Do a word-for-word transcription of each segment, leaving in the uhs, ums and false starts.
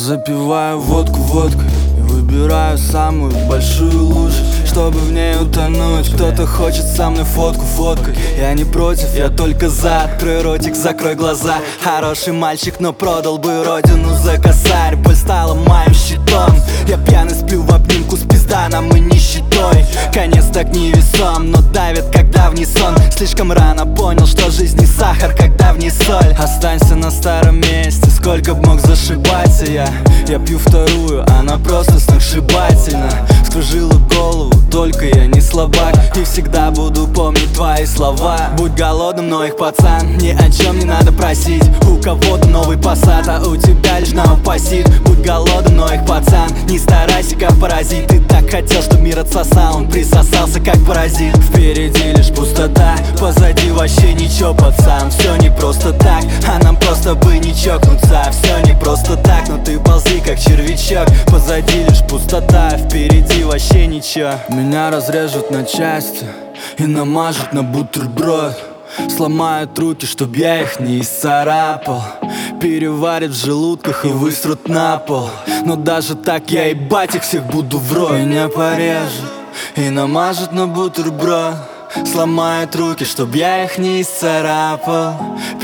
Запиваю водку водкой и выбираю самую большую лужу, чтобы в ней утонуть. Кто-то хочет со мной фотку фоткой. Я не против, я только за. Открой ротик, закрой глаза. Хороший мальчик, но продал бы родину за косарь. Боль стала моим щитом. Я пьяный сплю в обнимку с пизданом и нищетой. Конец так невесом, но давит, когда в ней сон. Слишком рано понял, что жизнь не сахар, когда в ней соль. Останься на старом месте, сколько б мог зашибаться я. Я пью вторую, она просто сногсшибательна. Вскружила голову, только я не слабак. И всегда буду помнить твои слова. Будь голодным, но их пацан, ни о чем не надо просить. У кого-то новый посад, а у тебя лишь новопосит. Будь голодным, но их пацан, не старайся как паразит. Ты так хотел, что мир отсосал, он присосался как паразит. Впереди лишь пустота, позади вообще ничего, пацан. Все не просто так, а нам просто бы не чокнуться. Все не просто так, но ты ползи как червячок. Позади лишь пустота, впереди вообще ничего. Меня разрежут на части и намажут на бутерброд. Сломают руки, чтоб я их не исцарапал. Переварят в желудках и высрут на пол. Но даже так я ебать их всех буду в рот. Меня порежут и намажут на бутерброд. Сломают руки, чтоб я их не исцарапал.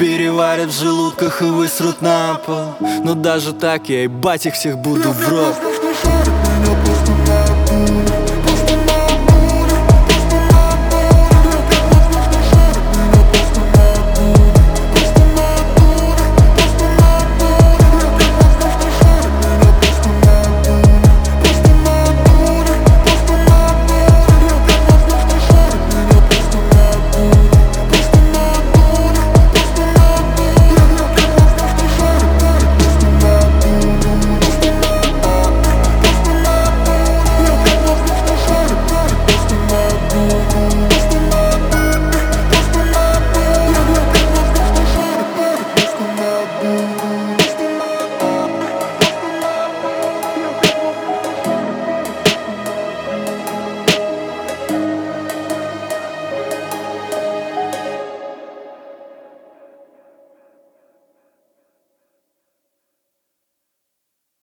Переварят в желудках и высрут на пол. Но даже так я ебать их всех буду в рот.